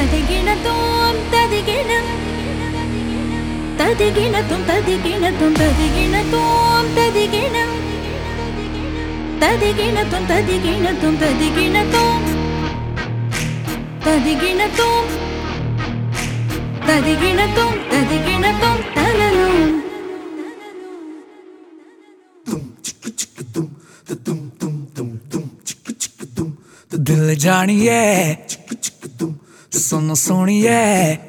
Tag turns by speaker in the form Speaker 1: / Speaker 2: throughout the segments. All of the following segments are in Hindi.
Speaker 1: തദികിണതും തദികിണം തദികിണതും തദികിണതും തദികിണതും തദികിണം തദികിണതും തദികിണതും തദികിണതും തദികിണതും തദികിണതും തദികിണതും തലലും
Speaker 2: दिल जानिए सुन सुनिए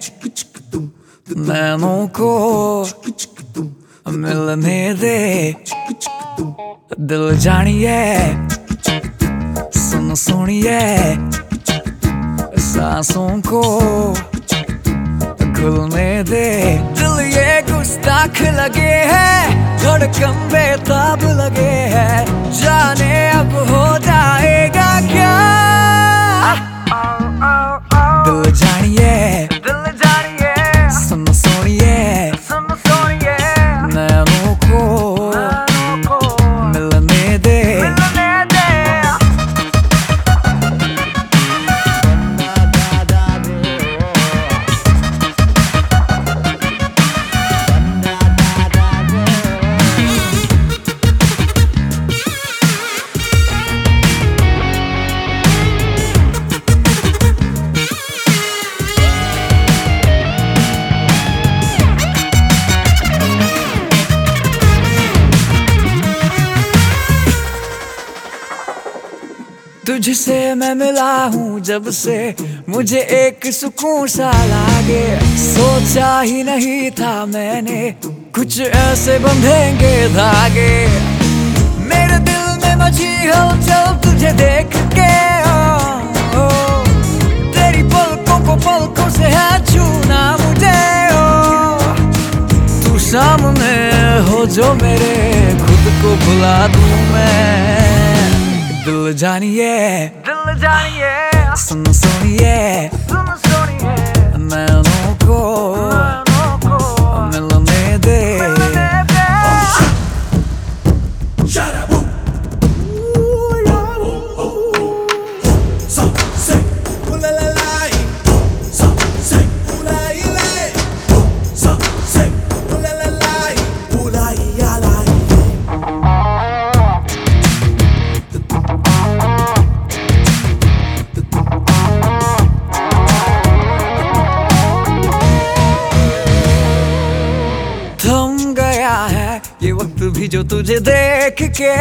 Speaker 2: नैनों को मिलने दे। दिल जानिए सुन सुनिए सांसों को घुलने दे। दिल ये गुस्ताख लगे है, धड़कन बेताब लगे है, जाने अब हो जाएगा क्या। दिल जानिए सुन सुनिए नैनों को मिलने दे। तुझसे मैं मिला हूँ जब से मुझे एक सुकून सा लागे। सोचा ही नहीं था मैंने कुछ ऐसे बंधेंगे धागे। मेरे दिल में मची हलचल तुझे देख के ओ, तेरी पलकों को पलकों से है छूना मुझे ओ। तू सामने हो जो मेरे खुद को भुला दूं मैं। दिल जानिए सुन सुनिए नैनों को मिलने दे। ये वक्त भी जो तुझे देख के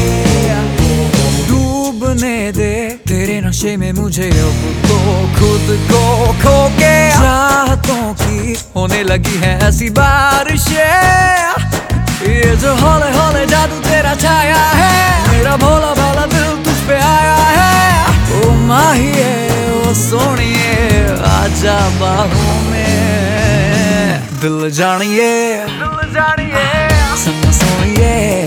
Speaker 2: डूबने दे। तेरे नशे में मुझे अब तो खुद को खो के चाहतों की होने लगी है ऐसी बारिशें। ये जो हौले हौले जादू तेरा छाया है, मेरा भोला भाला दिल तुझ पे आया है। ओ माहिए ओ सोनिए आजा बाहों में। दिल जानिए सुन सुनिए